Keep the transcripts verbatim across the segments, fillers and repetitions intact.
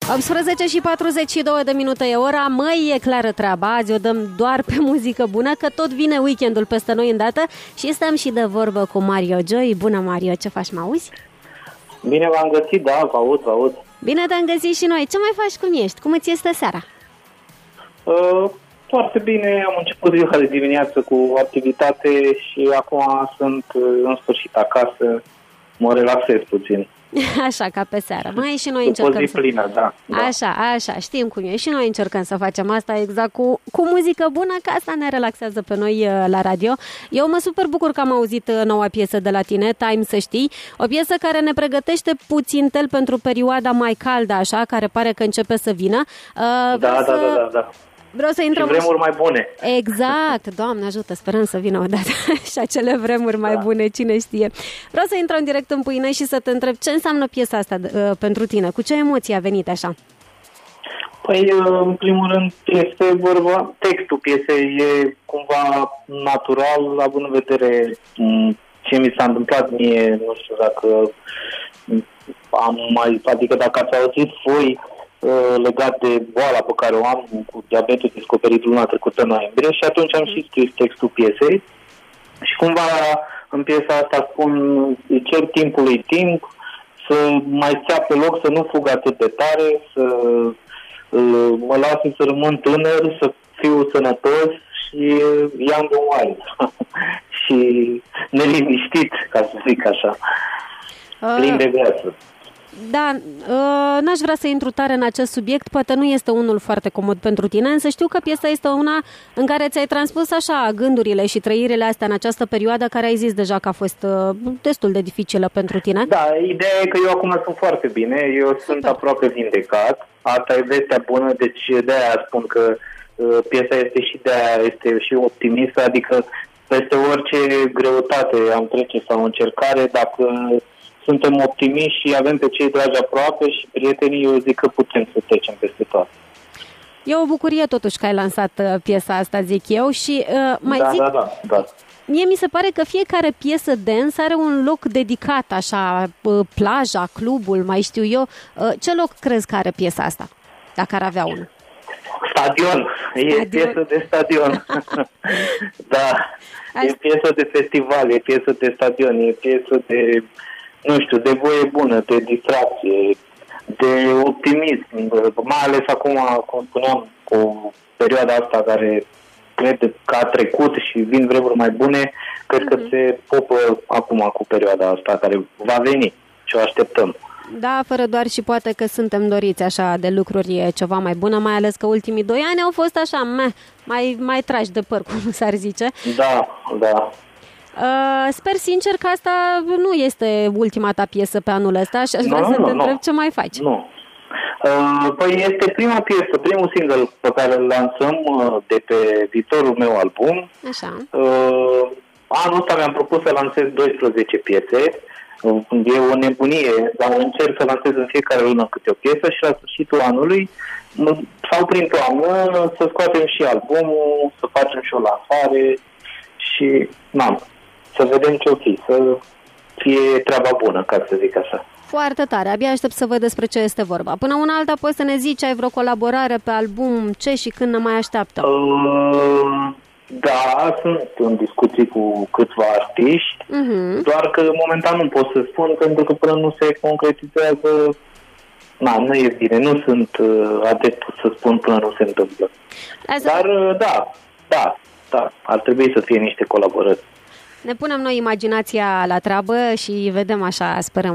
optsprezece și patruzeci și două de minute e ora. Măi, e clară treaba. Azi o dăm doar pe muzică bună, că tot vine weekendul peste noi îndată. Și stăm și de vorbă cu Mario Joy. Bună, Mario, ce faci, mă auzi? Bine v-am găsit, da, vă aud, vă aud. Bine te-am găsit și noi. Ce mai faci, cum ești? Cum îți este seara? Uh, foarte bine, am început ziua de dimineață cu activitate și acum sunt în sfârșit acasă, mă relaxez puțin. Așa, ca pe seară. Mai și noi încercăm să... plină, da, da. Așa, așa, știm cum e. Și noi încercăm să facem asta exact cu, cu muzică bună, că asta ne relaxează pe noi la radio. Eu mă super bucur că am auzit noua piesă de la tine, Time să știi. O piesă care ne pregătește puțin tel pentru perioada mai caldă, așa, care pare că începe să vină. Uh, da, da, să... da, da, da. Vreau să intrăm... Și vremuri mai bune. Exact, Doamne ajută, sperăm să vină odată și acele vremuri mai da. bune, cine știe. Vreau să intrăm direct în pâine și să te întreb ce înseamnă piesa asta uh, pentru tine, cu ce emoții a venit așa? Păi, în primul rând, este vorba, textul piesei e cumva natural, având în vedere ce mi s-a întâmplat mie, nu știu dacă am mai, adică dacă ați auzit voi, legat de boala pe care o am cu diabetul descoperit luna trecută în noiembrie, și atunci am și scris textul piesei și cumva în piesa asta spun, îi cer timpului timp să mai stea pe loc, să nu fug atât de tare, să mă lase să rămân tânăr, să fiu sănătos și young and wild și neliniștit, ca să zic așa, plin de viață. Da, n-aș vrea să intru tare în acest subiect, poate nu este unul foarte comod pentru tine, însă știu că piesa este una în care ți-ai transpus așa gândurile și trăirile astea în această perioadă care ai zis deja că a fost destul de dificilă pentru tine. Da, ideea e că eu acum sunt foarte bine, eu Super. sunt aproape vindecat, asta e vestea bună, deci de-aia spun că uh, piesa este și de-aia este și optimistă, adică peste orice greutate am trece sau încercare, dacă suntem optimiști și avem pe cei dragi aproape și prietenii, eu zic că putem să trecem peste toate. E o bucurie totuși că ai lansat uh, piesa asta, zic eu, și uh, mai da, zic... Da, da, da. Mie mi se pare că fiecare piesă dance are un loc dedicat, așa, uh, plaja, clubul, mai știu eu. Uh, ce loc crezi că are piesa asta, dacă ar avea unul? Stadion. E piesă de stadion. Da. Aș... E piesă de festival, e piesă de stadion, e piesă de... nu știu, de voie bună, de distracție, de optimism, mai ales acum, cum spuneam, cu perioada asta care cred că a trecut și vin vremuri mai bune, cred mm-hmm. că se popă acum cu perioada asta care va veni și o așteptăm. Da, fără doar și poate că suntem doriți așa de lucruri ceva mai bună, mai ales că ultimii doi ani au fost așa, meh, mai, mai tragi de păr, cum s-ar zice. Da, da. Uh, sper sincer că asta nu este ultima ta piesă pe anul ăsta și aș vrea no, să no, te întreb no. ce mai faci. Nu. Uh, păi este prima piesă, primul single pe care îl lansăm uh, de pe viitorul meu album. Așa. Uh, anul ăsta mi-am propus să lansez doisprezece piese. Uh, e o nebunie, dar încerc să lansez în fiecare lună câte o piesă și la sfârșitul anului sau prin toamnă să scoatem și albumul, să facem și o lansare și n-am. Să vedem ce-o fi, să fie treaba bună, ca să zic așa. Foarte tare, abia aștept să văd despre ce este vorba. Până una alta poți să ne zici, ai vreo colaborare pe album, ce și când ne mai așteaptă? Uh, da, sunt în discuții cu câțiva artiști, uh-huh. doar că momentan nu pot să spun, pentru că până nu se concretizează, na, nu e bine, nu sunt uh, adeptul să spun până nu se întâmplă. Asta... Dar uh, da, da, da, ar trebui să fie niște colaborări. Ne punem noi imaginația la treabă și vedem așa, sperăm,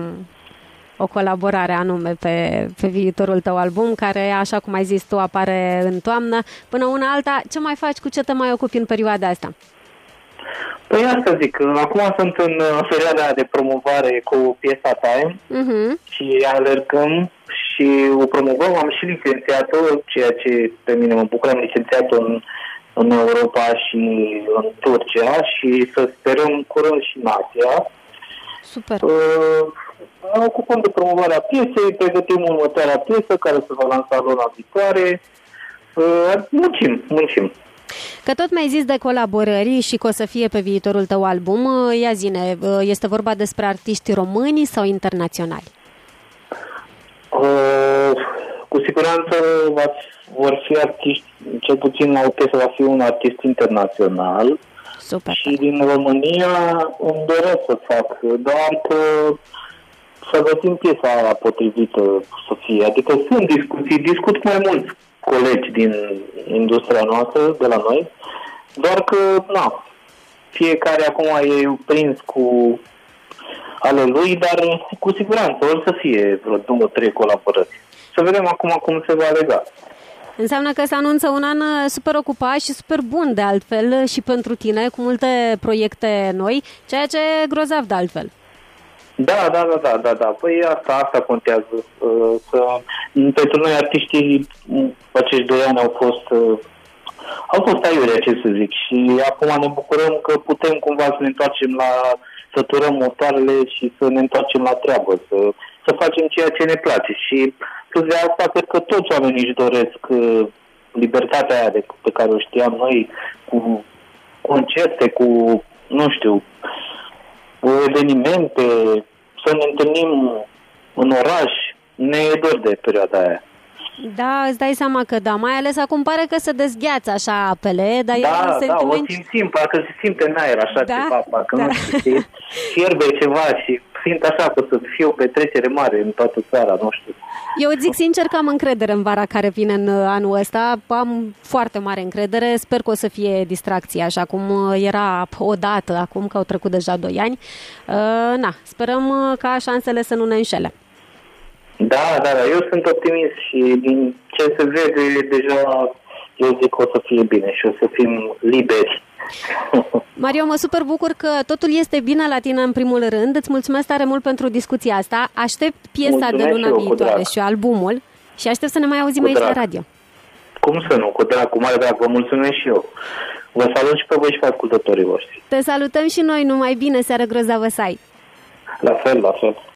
o colaborare anume pe, pe viitorul tău album, care, așa cum ai zis tu, apare în toamnă. Până una alta, ce mai faci, cu ce te mai ocupi în perioada asta? Păi asta zic, acum sunt în perioada de promovare cu piesa Time uh-huh. și alergăm și o promovăm. Am și licențiat-o, ceea ce pe mine mă bucur, am licențiat-o în în Europa și în Turcia și să sperăm curând și în Asia. Super. Uh, ne ocupăm de promovarea piesei, pregătim următoarea piesă care se va lansa luna viitoare. Uh, muncim, muncim. Că tot mi-ai zis de colaborări și că o să fie pe viitorul tău album, ia zi-ne, este vorba despre artiști români sau internaționali? Uh, cu siguranță va, vor fi artiști, cel puțin la o piesă va fi un artist internațional. Super. Și din România îmi doresc să fac, doar că să găsim piesa potrivită să fie. Adică sunt discuții, discut cu mai mulți colegi din industria noastră, de la noi, doar că, na, fiecare acum e prins cu ale lui, dar cu siguranță or să fie vreo două, trei colaborări. Să vedem acum cum se va lega. Înseamnă că se anunță un an super ocupat și super bun de altfel și pentru tine, cu multe proiecte noi, ceea ce e grozav de altfel. Da, da, da, da, da, da. Păi asta, asta contează. Să, pentru noi artiștii acești doi ani au fost au fost aiurea, ce să zic, și acum ne bucurăm că putem cumva să ne întoarcem la, să turăm motoarele și să ne întoarcem la treabă, să, să facem ceea ce ne place. Și plus de asta, cred că toți oamenii își doresc libertatea aia de, pe care o știam noi, cu concerte, cu, nu știu, evenimente, să ne întâlnim în oraș. Ne e dor de perioada aia. Da, îți dai seama că da, mai ales acum pare că se dezgheață așa apele, dar da, e un sentiment... Da, o simțim, parcă se simte în aer așa da, ceva, parcă da. nu știu, fierbe ceva și simt așa că să fie o petrecere mare în toată țara, nu știu. Eu îți zic sincer că am încredere în vara care vine în anul ăsta, am foarte mare încredere, sper că o să fie distracție, așa cum era odată, acum că au trecut deja doi ani. Uh, na, sperăm ca șansele să nu ne înșele. Da, da, da, eu sunt optimist și din ce se vede deja eu zic că o să fie bine și o să fim liberi. Mario, mă super bucur că totul este bine la tine în primul rând. Îți mulțumesc tare mult pentru discuția asta. Aștept piesa mulțumesc de luna eu, viitoare și albumul și aștept să ne mai auzim cu aici drag. La radio. Cum să nu? Cu drag, cu mare drag. Vă mulțumesc și eu. Vă salut și pe voi și pe ascultătorii voștri. Te salutăm și noi. Numai bine, seară grozavă să ai. La fel, la fel.